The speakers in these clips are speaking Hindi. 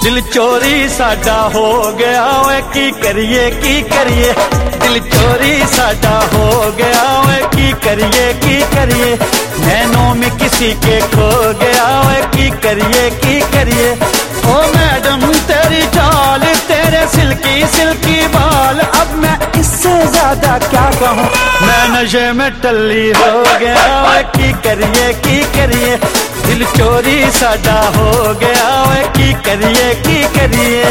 दिल चोरी साडा हो गया ओए की करिए दिल चोरी साडा हो गया ओए की करिए नैनों में किसी के खो गया ओए की करिए ओ मैडम तेरी चाल तेरे सिल्की बाल अब मैं इससे ज्यादा क्या कहूँ मैं नशे में टल्ली हो गया ओए की करिए दिल चोरी साडा हो गया ओए की करिए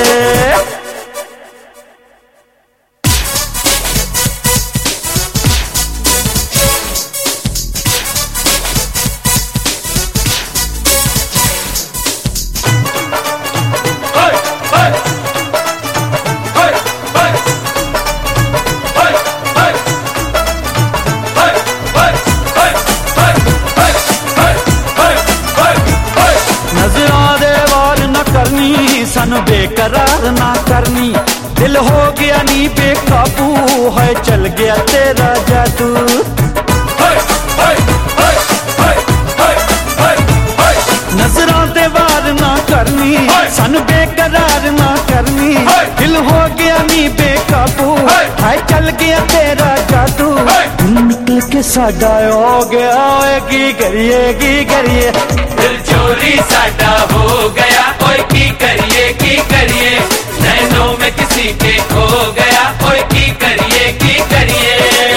सानू बेकरार ना करनी दिल हो गया नी बेकाबू है चल गया तेरा जादू नजरां दे वार ना करनी सानू बेकरार ना करनी दिल हो गया नी बेकाबू है चल गया तेरा जादू निकल के साडा हो गया की करिए दिल चोरी साडा हो गया ओए की करिए नैनों में किसी के खो गया ओए की करिए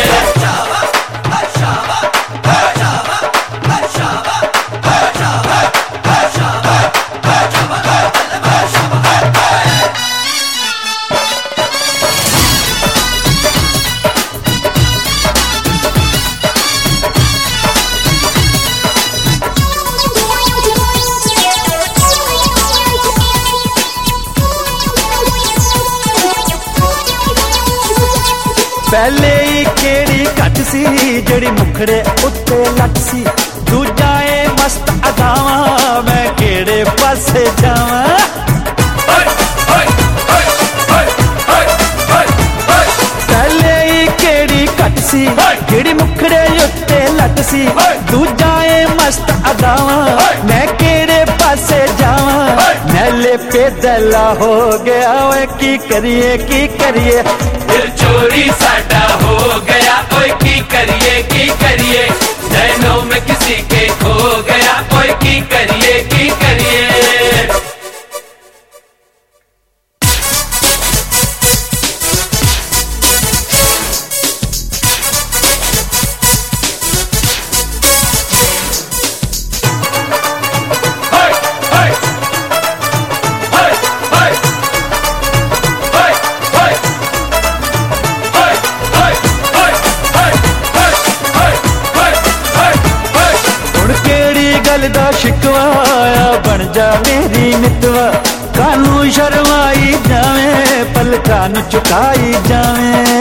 पहले ही केड़ी घट सी जड़ी मुखड़े उत्ते लट सी दूजा ए मस्त अदावा मैं केड़े पासे जावा पहले ही केड़ी घट सी जड़ी मुखड़े उत्ते लट सी दूजा ए मस्त अदावा मैं केड़े पासे जावा नैले पे दला हो गया ओए की करिए दिल चोरी साडा हो गया ओए की करिए नैनों में किसी के खो गया ओए की करिए गल दा शिकवाया बन जा मेरी मितवा कानू शर्माई जावे पलकां नूं चुकाई जावे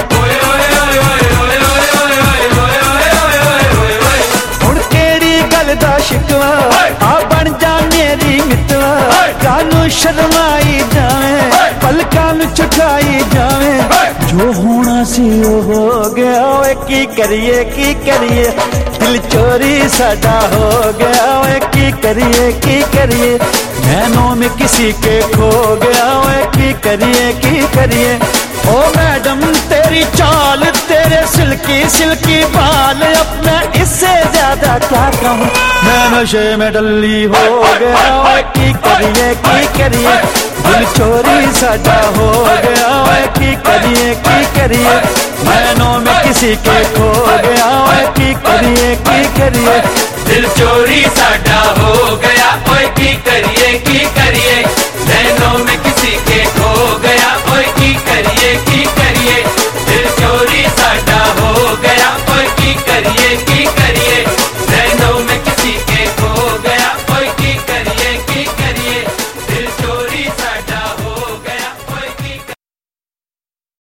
हुण केड़ी गल दा शिकवा आ बन जा मेरी मितवा कानू शर्माई जावे पलकां नूं चुकाई जावे जो होना सी वो हो गया ओए की करिए दिल चोरी साडा हो गया ओए की करिए नैनों में किसी के खो गया ओए की करिए ओ मैडम तेरी चाल तेरे सिल्की बाल अब मैं इससे ज्यादा क्या कहूँ मैं नशे में डल्ली हो गया ओए की करिए दिल चोरी साडा हो गया ओए की करिए नैनों में किसी के खो गया ओए की करिए दिल चोरी साडा हो गया ओए की करिए नैनों में